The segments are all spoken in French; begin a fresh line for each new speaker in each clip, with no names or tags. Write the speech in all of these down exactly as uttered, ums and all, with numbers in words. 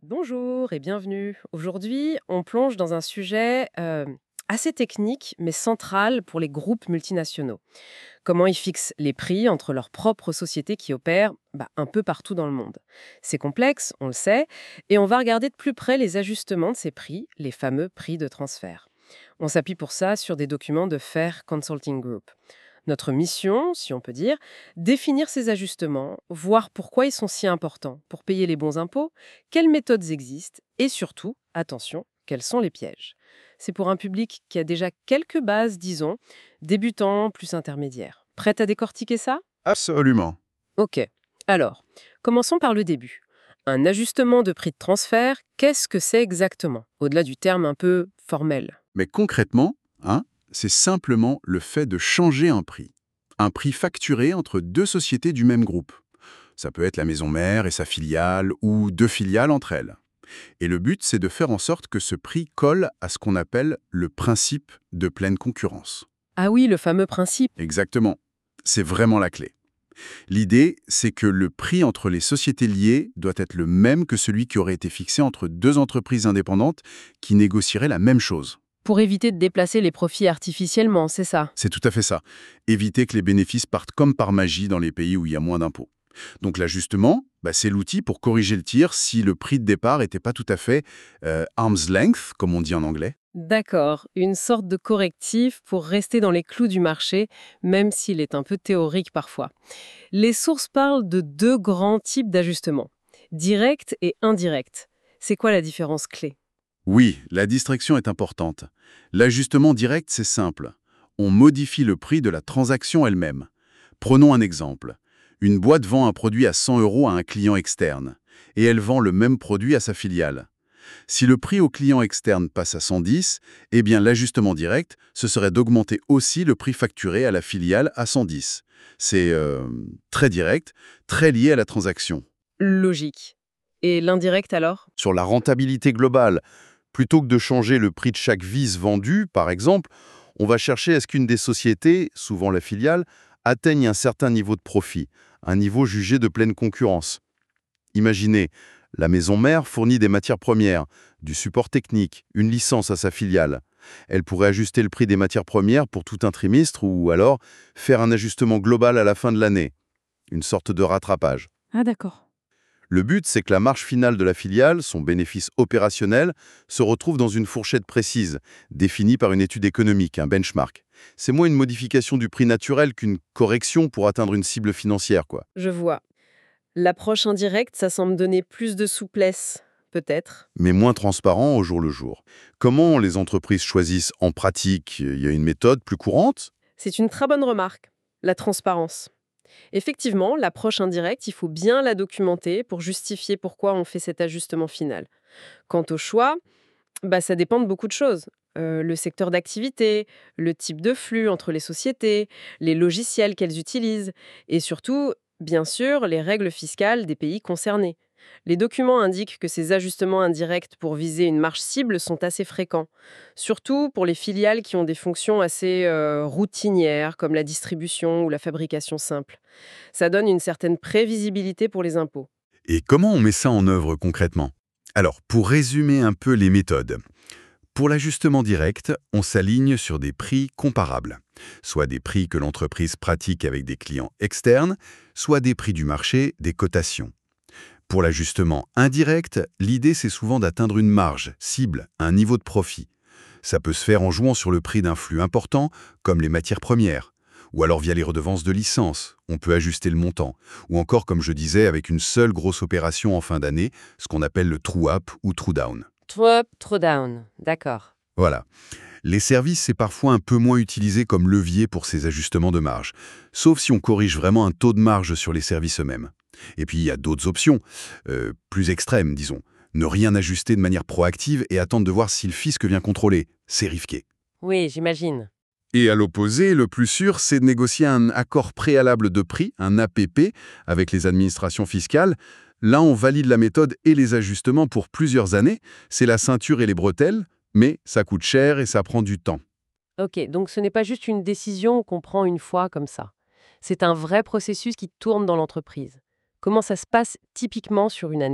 Bonjour et bienvenue. Aujourd'hui, on plonge dans un sujet euh, assez technique mais central pour les groupes multinationaux. Comment ils fixent les prix entre leurs propres sociétés qui opèrent bah, un peu partout dans le monde. C'est complexe, on le sait, et on va regarder de plus près les ajustements de ces prix, les fameux prix de transfert. On s'appuie pour ça sur des documents de Fair Consulting Group. Notre mission, si on peut dire, définir ces ajustements, voir pourquoi ils sont si importants pour payer les bons impôts, quelles méthodes existent et surtout, attention, quels sont les pièges. C'est pour un public qui a déjà quelques bases, disons, débutants plus intermédiaires. Prête à décortiquer ça?
Absolument.
Ok. Alors, commençons par le début. Un ajustement de prix de transfert, qu'est-ce que c'est exactement? Au-delà du terme un peu formel.
Mais concrètement, hein, c'est simplement le fait de changer un prix. Un prix facturé entre deux sociétés du même groupe. Ça peut être la maison mère et sa filiale ou deux filiales entre elles. Et le but, c'est de faire en sorte que ce prix colle à ce qu'on appelle le principe de pleine concurrence.
Ah oui, le fameux principe.
Exactement. C'est vraiment la clé. L'idée, c'est que le prix entre les sociétés liées doit être le même que celui qui aurait été fixé entre deux entreprises indépendantes qui négocieraient la même chose.
Pour éviter de déplacer les profits artificiellement, c'est ça?
C'est tout à fait ça. Éviter que les bénéfices partent comme par magie dans les pays où il y a moins d'impôts. Donc l'ajustement, bah, c'est l'outil pour corriger le tir si le prix de départ n'était pas tout à fait euh, arm's length, comme on dit en anglais.
D'accord, une sorte de correctif pour rester dans les clous du marché, même s'il est un peu théorique parfois. Les sources parlent de deux grands types d'ajustements, direct et indirect. C'est quoi la différence clé?
Oui, la distraction est importante. L'ajustement direct, c'est simple. On modifie le prix de la transaction elle-même. Prenons un exemple. Une boîte vend un produit à cent euros à un client externe, et elle vend le même produit à sa filiale. Si le prix au client externe passe à cent dix, eh bien l'ajustement direct, ce serait d'augmenter aussi le prix facturé à la filiale à cent dix. C'est euh, très direct, très lié à la transaction.
Logique. Et l'indirect alors?
Sur la rentabilité globale, plutôt que de changer le prix de chaque vis vendue, par exemple, on va chercher à ce qu'une des sociétés, souvent la filiale, atteigne un certain niveau de profit, un niveau jugé de pleine concurrence. Imaginez, la maison mère fournit des matières premières, du support technique, une licence à sa filiale. Elle pourrait ajuster le prix des matières premières pour tout un trimestre ou alors faire un ajustement global à la fin de l'année, une sorte de rattrapage.
Ah d'accord.
Le but, c'est que la marge finale de la filiale, son bénéfice opérationnel, se retrouve dans une fourchette précise, définie par une étude économique, un benchmark. C'est moins une modification du prix naturel qu'une correction pour atteindre une cible financière, quoi.
Je vois. L'approche indirecte, ça semble donner plus de souplesse, peut-être.
Mais moins transparent au jour le jour. Comment les entreprises choisissent en pratique? Il y a une méthode plus courante?
C'est une très bonne remarque, la transparence. Effectivement, l'approche indirecte, il faut bien la documenter pour justifier pourquoi on fait cet ajustement final. Quant au choix, bah, ça dépend de beaucoup de choses. Euh, le secteur d'activité, le type de flux entre les sociétés, les logiciels qu'elles utilisent, et surtout, bien sûr, les règles fiscales des pays concernés. Les documents indiquent que ces ajustements indirects pour viser une marge cible sont assez fréquents, surtout pour les filiales qui ont des fonctions assez euh, routinières, comme la distribution ou la fabrication simple. Ça donne une certaine prévisibilité pour les impôts.
Et comment on met ça en œuvre concrètement? Alors, pour résumer un peu les méthodes. Pour l'ajustement direct, on s'aligne sur des prix comparables, soit des prix que l'entreprise pratique avec des clients externes, soit des prix du marché, des cotations. Pour l'ajustement indirect, l'idée c'est souvent d'atteindre une marge, cible, un niveau de profit. Ça peut se faire en jouant sur le prix d'un flux important, comme les matières premières, ou alors via les redevances de licence, on peut ajuster le montant, ou encore comme je disais avec une seule grosse opération en fin d'année, ce qu'on appelle le true-up ou true-down.
Trop up, trop down. D'accord.
Voilà. Les services, c'est parfois un peu moins utilisé comme levier pour ces ajustements de marge, sauf si on corrige vraiment un taux de marge sur les services eux-mêmes. Et puis, il y a d'autres options, euh, plus extrêmes, disons. Ne rien ajuster de manière proactive et attendre de voir si le fisc vient contrôler. C'est risqué.
Oui, j'imagine.
Et à l'opposé, le plus sûr, c'est de négocier un accord préalable de prix, un A P P, avec les administrations fiscales. Là, on valide la méthode et les ajustements pour plusieurs années. C'est la ceinture et les bretelles, mais ça coûte cher et ça prend du temps.
Ok, donc ce n'est pas juste une décision qu'on prend une fois comme ça. C'est un vrai processus qui tourne dans l'entreprise. Comment ça se passe typiquement sur une année?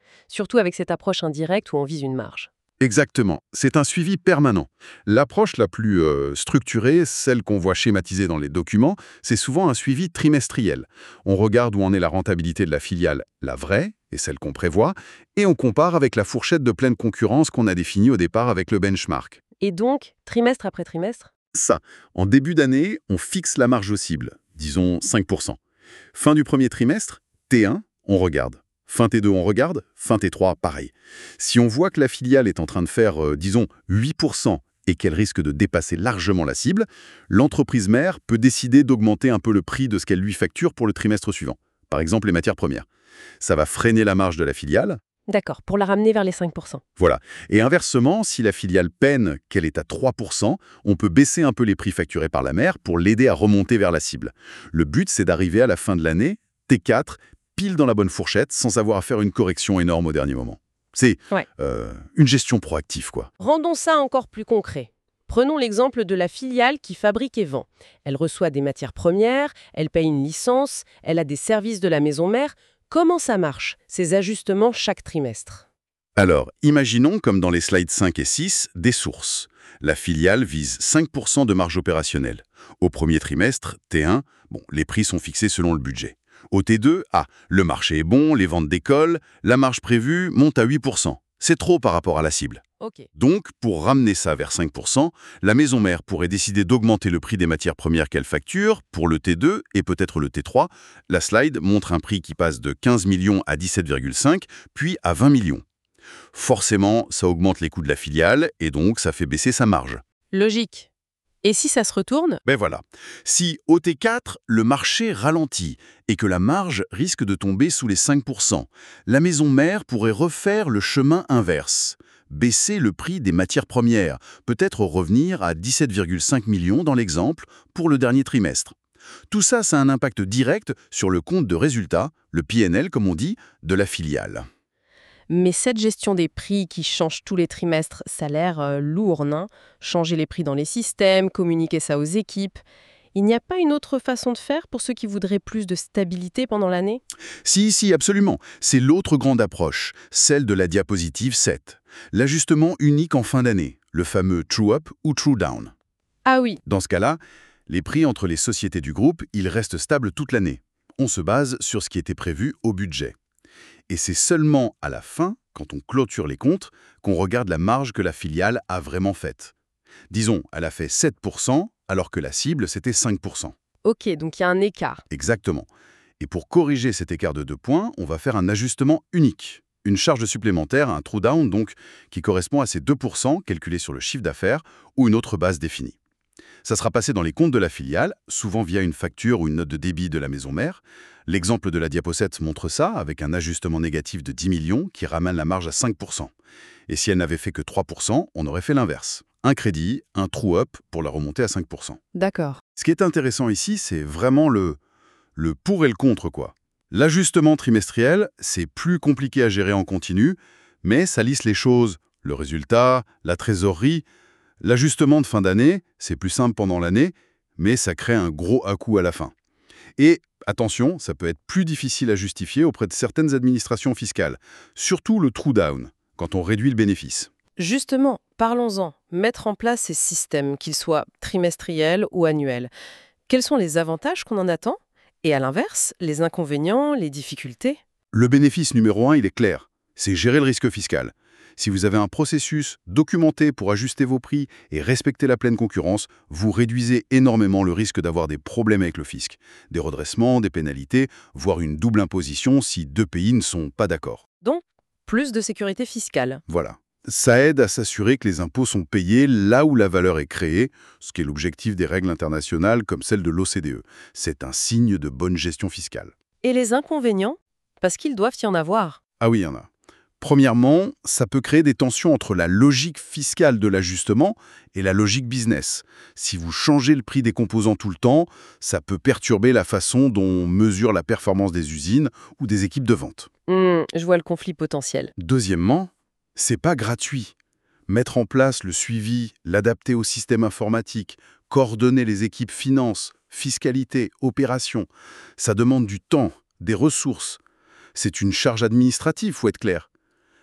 surtout avec cette approche indirecte où on vise une marge.
Exactement, c'est un suivi permanent. L'approche la plus euh, structurée, celle qu'on voit schématisée dans les documents, c'est souvent un suivi trimestriel. On regarde où en est la rentabilité de la filiale, la vraie, et celle qu'on prévoit, et on compare avec la fourchette de pleine concurrence qu'on a définie au départ avec le benchmark.
Et donc, trimestre après trimestre?
Ça, en début d'année, on fixe la marge aux cibles, disons cinq pour cent. Fin du premier trimestre, T un, on regarde. Fin T deux, on regarde. Fin T trois, pareil. Si on voit que la filiale est en train de faire, euh, disons, huit pour cent et qu'elle risque de dépasser largement la cible, l'entreprise mère peut décider d'augmenter un peu le prix de ce qu'elle lui facture pour le trimestre suivant. Par exemple, les matières premières. Ça va freiner la marge de la filiale.
D'accord, pour la ramener vers les cinq pour cent.
Voilà. Et inversement, si la filiale peine qu'elle est à trois pour cent, on peut baisser un peu les prix facturés par la mère pour l'aider à remonter vers la cible. Le but, c'est d'arriver à la fin de l'année, T quatre, pile dans la bonne fourchette, sans avoir à faire une correction énorme au dernier moment. C'est
Ouais.
euh, une gestion proactive, quoi.
Rendons ça encore plus concret. Prenons l'exemple de la filiale qui fabrique et vend. Elle reçoit des matières premières, elle paye une licence, elle a des services de la maison mère. Comment ça marche, ces ajustements chaque trimestre?
Alors, imaginons, comme dans les slides cinq et six, des sources. La filiale vise cinq pour cent de marge opérationnelle. Au premier trimestre, T un, bon, les prix sont fixés selon le budget. Au T deux, ah, le marché est bon, les ventes décollent, la marge prévue monte à huit pour cent. C'est trop par rapport à la cible.
Ok.
Donc, pour ramener ça vers cinq pour cent, la maison mère pourrait décider d'augmenter le prix des matières premières qu'elle facture pour le T deux et peut-être le T trois. La slide montre un prix qui passe de quinze millions à dix-sept virgule cinq, puis à vingt millions. Forcément, ça augmente les coûts de la filiale et donc ça fait baisser sa marge.
Logique. Et si ça se retourne?
Ben voilà. Si au T quatre, le marché ralentit et que la marge risque de tomber sous les cinq pour cent, la maison mère pourrait refaire le chemin inverse. Baisser le prix des matières premières, peut-être revenir à dix-sept virgule cinq millions dans l'exemple pour le dernier trimestre. Tout ça, ça a un impact direct sur le compte de résultat, le P and L comme on dit, de la filiale.
Mais cette gestion des prix qui change tous les trimestres, ça a l'air euh, lourd, non? Changer les prix dans les systèmes, communiquer ça aux équipes. Il n'y a pas une autre façon de faire pour ceux qui voudraient plus de stabilité pendant l'année?
Si, si, absolument. C'est l'autre grande approche, celle de la diapositive sept. L'ajustement unique en fin d'année, le fameux true up ou true down.
Ah oui,
Dans ce cas-là, les prix entre les sociétés du groupe, ils restent stables toute l'année. On se base sur ce qui était prévu au budget. Et c'est seulement à la fin, quand on clôture les comptes, qu'on regarde la marge que la filiale a vraiment faite. Disons, elle a fait sept pour cent, alors que la cible, c'était cinq pour cent.
ok, donc il y a un écart.
Exactement. Et pour corriger cet écart de deux points, on va faire un ajustement unique. Une charge supplémentaire, un true down, donc, qui correspond à ces deux pour cent calculés sur le chiffre d'affaires ou une autre base définie. Ça sera passé dans les comptes de la filiale, souvent via une facture ou une note de débit de la maison mère. L'exemple de la diapo sept montre ça, avec un ajustement négatif de dix millions qui ramène la marge à cinq pour cent. Et si elle n'avait fait que trois pour cent, on aurait fait l'inverse. Un crédit, un true-up pour la remonter à cinq pour cent.
D'accord.
Ce qui est intéressant ici, c'est vraiment le, le pour et le contre, quoi. L'ajustement trimestriel, c'est plus compliqué à gérer en continu, mais ça lisse les choses. Le résultat, la trésorerie. L'ajustement de fin d'année, c'est plus simple pendant l'année, mais ça crée un gros à-coup à la fin. Et attention, ça peut être plus difficile à justifier auprès de certaines administrations fiscales, surtout le true down, quand on réduit le bénéfice.
Justement, parlons-en. Mettre en place ces systèmes, qu'ils soient trimestriels ou annuels. Quels sont les avantages qu'on en attend? Et à l'inverse, les inconvénients, les difficultés?
Le bénéfice numéro un, il est clair, c'est gérer le risque fiscal. Si vous avez un processus documenté pour ajuster vos prix et respecter la pleine concurrence, vous réduisez énormément le risque d'avoir des problèmes avec le fisc, des redressements, des pénalités, voire une double imposition si deux pays ne sont pas d'accord.
Donc, plus de sécurité fiscale.
Voilà. Ça aide à s'assurer que les impôts sont payés là où la valeur est créée, ce qui est l'objectif des règles internationales comme celle de l'O C D E. C'est un signe de bonne gestion fiscale.
Et les inconvénients? Parce qu'ils doivent y en avoir.
Ah oui, il y en a. Premièrement, ça peut créer des tensions entre la logique fiscale de l'ajustement et la logique business. Si vous changez le prix des composants tout le temps, ça peut perturber la façon dont on mesure la performance des usines ou des équipes de vente.
Hmm, je vois le conflit potentiel.
Deuxièmement, c'est pas gratuit. Mettre en place le suivi, l'adapter au système informatique, coordonner les équipes finance, fiscalité, opération, ça demande du temps, des ressources. C'est une charge administrative, faut être clair.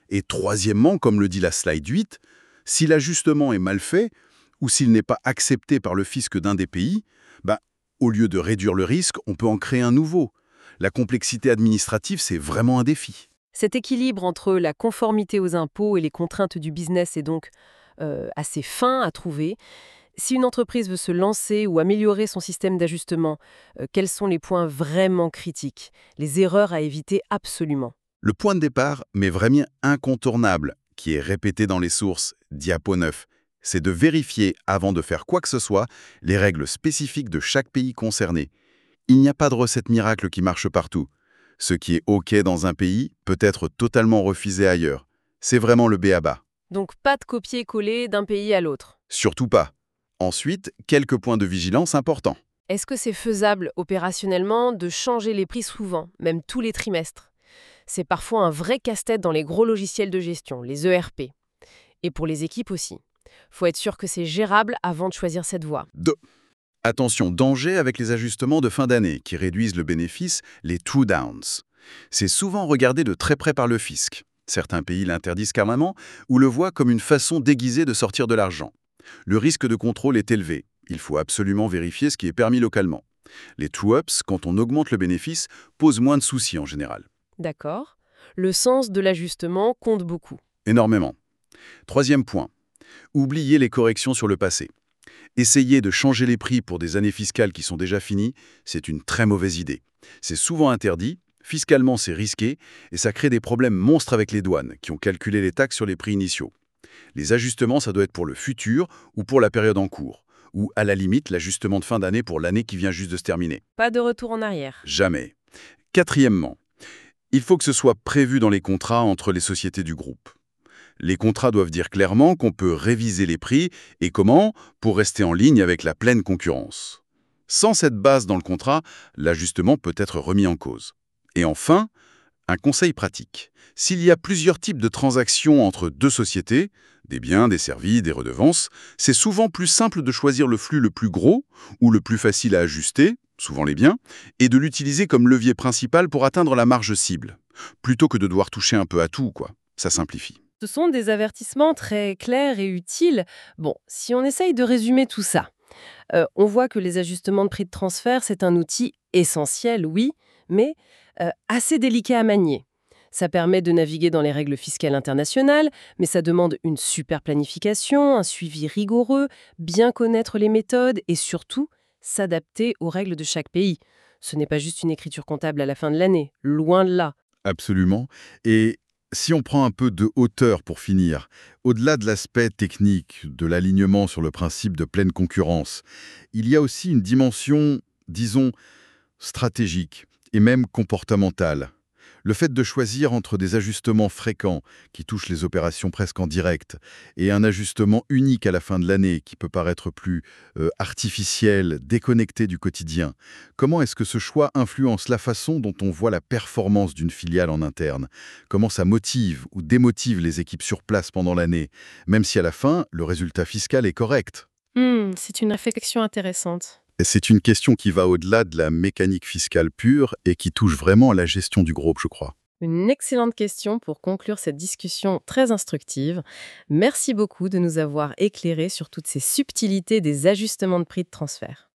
Et troisièmement, comme le dit la slide huit, si l'ajustement est mal fait ou s'il n'est pas accepté par le fisc d'un des pays, ben, au lieu de réduire le risque, on peut en créer un nouveau. La complexité administrative, c'est vraiment un défi.
Cet équilibre entre la conformité aux impôts et les contraintes du business est donc euh, assez fin à trouver. Si une entreprise veut se lancer ou améliorer son système d'ajustement, euh, quels sont les points vraiment critiques, les erreurs à éviter absolument?
Le point de départ, mais vraiment incontournable, qui est répété dans les sources, diapo neuf, c'est de vérifier, avant de faire quoi que ce soit, les règles spécifiques de chaque pays concerné. Il n'y a pas de recette miracle qui marche partout. Ce qui est OK dans un pays peut être totalement refusé ailleurs. C'est vraiment le b a ba.
Donc pas de copier-coller d'un pays à l'autre.
Surtout pas. Ensuite, quelques points de vigilance importants.
Est-ce que c'est faisable opérationnellement de changer les prix souvent, même tous les trimestres? C'est parfois un vrai casse-tête dans les gros logiciels de gestion, les E R P. Et pour les équipes aussi. Faut être sûr que c'est gérable avant de choisir cette voie.
deux. Attention, danger avec les ajustements de fin d'année qui réduisent le bénéfice, les true downs. C'est souvent regardé de très près par le fisc. Certains pays l'interdisent carrément ou le voient comme une façon déguisée de sortir de l'argent. Le risque de contrôle est élevé. Il faut absolument vérifier ce qui est permis localement. Les true-ups, quand on augmente le bénéfice, posent moins de soucis en général.
D'accord. Le sens de l'ajustement compte beaucoup.
Énormément. Troisième point. Oubliez les corrections sur le passé. Essayer de changer les prix pour des années fiscales qui sont déjà finies, c'est une très mauvaise idée. C'est souvent interdit, fiscalement c'est risqué, et ça crée des problèmes monstres avec les douanes, qui ont calculé les taxes sur les prix initiaux. Les ajustements, ça doit être pour le futur ou pour la période en cours, ou à la limite l'ajustement de fin d'année pour l'année qui vient juste de se terminer.
Pas de retour en arrière.
Jamais. Quatrièmement, il faut que ce soit prévu dans les contrats entre les sociétés du groupe. Les contrats doivent dire clairement qu'on peut réviser les prix et comment pour rester en ligne avec la pleine concurrence. Sans cette base dans le contrat, l'ajustement peut être remis en cause. Et enfin, un conseil pratique. S'il y a plusieurs types de transactions entre deux sociétés, des biens, des services, des redevances, c'est souvent plus simple de choisir le flux le plus gros ou le plus facile à ajuster, souvent les biens, et de l'utiliser comme levier principal pour atteindre la marge cible, plutôt que de devoir toucher un peu à tout, quoi. Ça simplifie.
Ce sont des avertissements très clairs et utiles. Bon, si on essaye de résumer tout ça, euh, on voit que les ajustements de prix de transfert, c'est un outil essentiel, oui, mais euh, assez délicat à manier. Ça permet de naviguer dans les règles fiscales internationales, mais ça demande une super planification, un suivi rigoureux, bien connaître les méthodes et surtout s'adapter aux règles de chaque pays. Ce n'est pas juste une écriture comptable à la fin de l'année, loin de là.
Absolument. Et si on prend un peu de hauteur pour finir, au-delà de l'aspect technique, de l'alignement sur le principe de pleine concurrence, il y a aussi une dimension, disons, stratégique et même comportementale. Le fait de choisir entre des ajustements fréquents qui touchent les opérations presque en direct et un ajustement unique à la fin de l'année qui peut paraître plus euh, artificiel, déconnecté du quotidien, comment est-ce que ce choix influence la façon dont on voit la performance d'une filiale en interne? Comment ça motive ou démotive les équipes sur place pendant l'année, même si à la fin, le résultat fiscal est correct?
Hmm, c'est une réflexion intéressante.
C'est une question qui va au-delà de la mécanique fiscale pure et qui touche vraiment à la gestion du groupe, je crois.
Une excellente question pour conclure cette discussion très instructive. Merci beaucoup de nous avoir éclairés sur toutes ces subtilités des ajustements de prix de transfert.